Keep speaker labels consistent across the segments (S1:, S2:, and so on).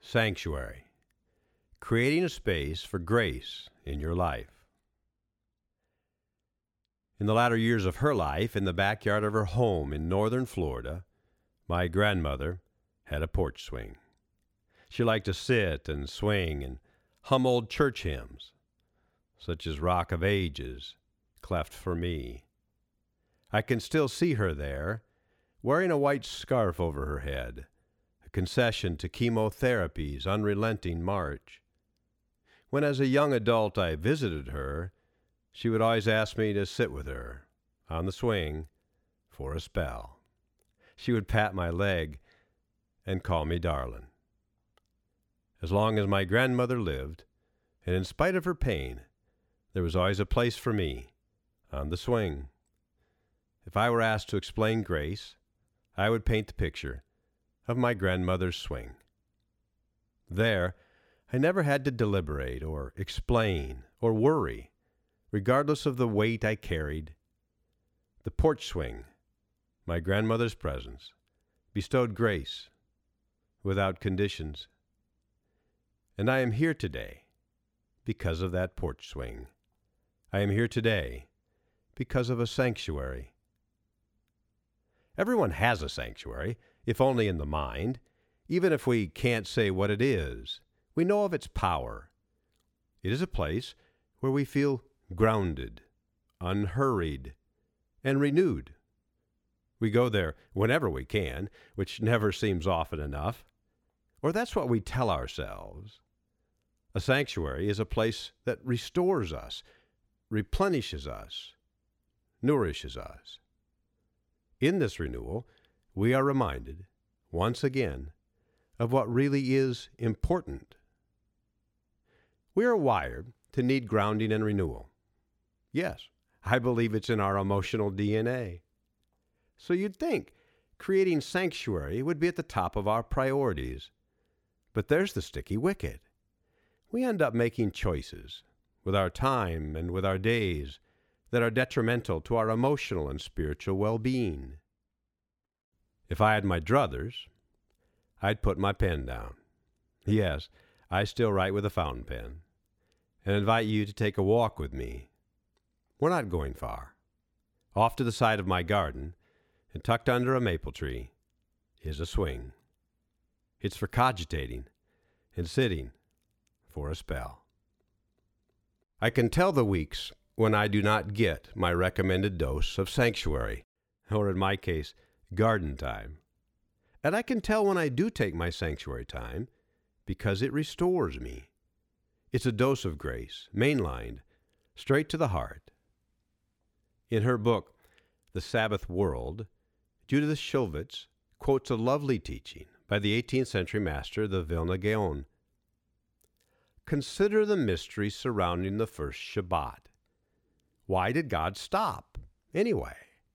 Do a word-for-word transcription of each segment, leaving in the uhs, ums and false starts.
S1: Sanctuary. Creating a space for grace in your life. In the latter years of her life, in the backyard of her home in northern Florida, my grandmother had a porch swing. She liked to sit and swing and hum old church hymns, such as Rock of Ages, Cleft for Me. I can still see her there, wearing a white scarf over her head, a concession to chemotherapy's unrelenting march. When as a young adult I visited her, she would always ask me to sit with her on the swing for a spell. She would pat my leg and call me darling. As long as my grandmother lived, and in spite of her pain, there was always a place for me on the swing. If I were asked to explain grace, I would paint the picture of my grandmother's swing. There, I never had to deliberate or explain or worry, regardless of the weight I carried. The porch swing, my grandmother's presence, bestowed grace without conditions. And I am here today because of that porch swing. I am here today because of a sanctuary. Everyone has a sanctuary, if only in the mind. Even if we can't say what it is, we know of its power. It is a place where we feel grounded, unhurried, and renewed. We go there whenever we can, which never seems often enough. Or that's what we tell ourselves. A sanctuary is a place that restores us, replenishes us, nourishes us. In this renewal, we are reminded, once again, of what really is important. We are wired to need grounding and renewal. Yes, I believe it's in our emotional D N A. So you'd think creating sanctuary would be at the top of our priorities. But there's the sticky wicket. We end up making choices with our time and with our days that are detrimental to our emotional and spiritual well-being. If I had my druthers, I'd put my pen down. Yes, I still write with a fountain pen, and invite you to take a walk with me. We're not going far. Off to the side of my garden, and tucked under a maple tree, is a swing. It's for cogitating and sitting for a spell. I can tell the weeks when I do not get my recommended dose of sanctuary, or in my case, garden time. And I can tell when I do take my sanctuary time because it restores me. It's a dose of grace, mainlined, straight to the heart. In her book, The Sabbath World, Judith Shulevitz quotes a lovely teaching by the eighteenth century master, the Vilna Gaon. Consider the mystery surrounding the first Shabbat. Why did God stop, anyway?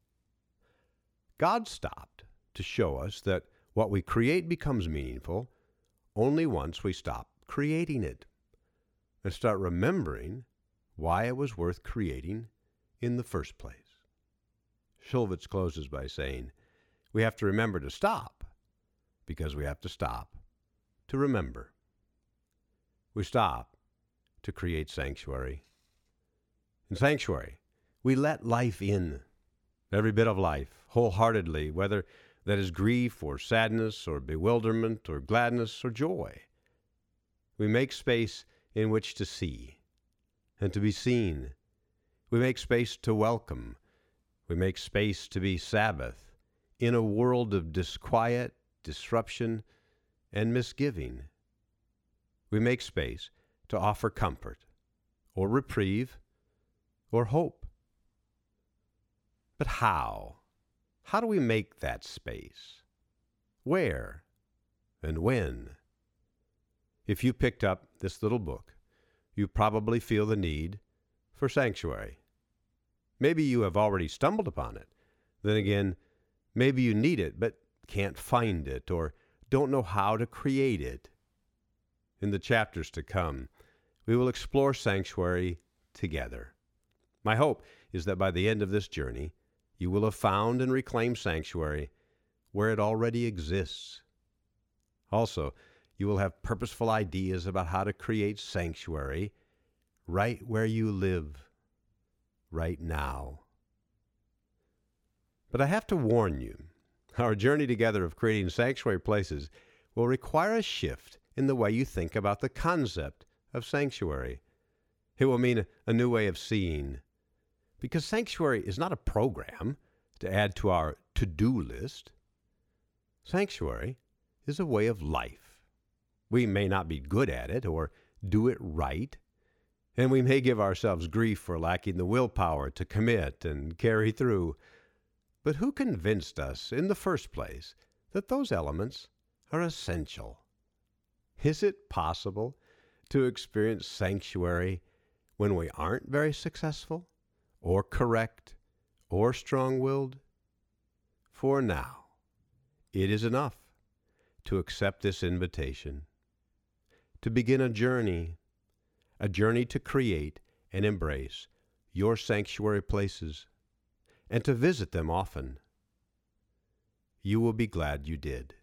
S1: God stopped to show us that what we create becomes meaningful only once we stop creating it and start remembering why it was worth creating in the first place. Shulevitz closes by saying, we have to remember to stop because we have to stop to remember. We stop to create sanctuary. In sanctuary, we let life in, every bit of life, wholeheartedly, whether that is grief or sadness or bewilderment or gladness or joy. We make space in which to see and to be seen. We make space to welcome. We make space to be Sabbath in a world of disquiet, disruption, and misgiving. We make space to offer comfort or reprieve or hope. But how? How do we make that space? Where and when? If you picked up this little book, you probably feel the need for sanctuary. Maybe you have already stumbled upon it. Then again, maybe you need it but can't find it or don't know how to create it. In the chapters to come, we will explore sanctuary together. My hope is that by the end of this journey, you will have found and reclaimed sanctuary where it already exists. Also, You will have purposeful ideas about how to create sanctuary right where you live, right now. But I have to warn you, our journey together of creating sanctuary places will require a shift in the way you think about the concept of sanctuary. It will mean a new way of seeing, because sanctuary is not a program to add to our to-do list. Sanctuary is a way of life. We may not be good at it or do it right, and we may give ourselves grief for lacking the willpower to commit and carry through. But who convinced us in the first place that those elements are essential? Is it possible to experience sanctuary when we aren't very successful, or correct, or strong-willed? For now, it is enough to accept this invitation, to begin a journey, a journey to create and embrace your sanctuary places, and to visit them often. You will be glad you did.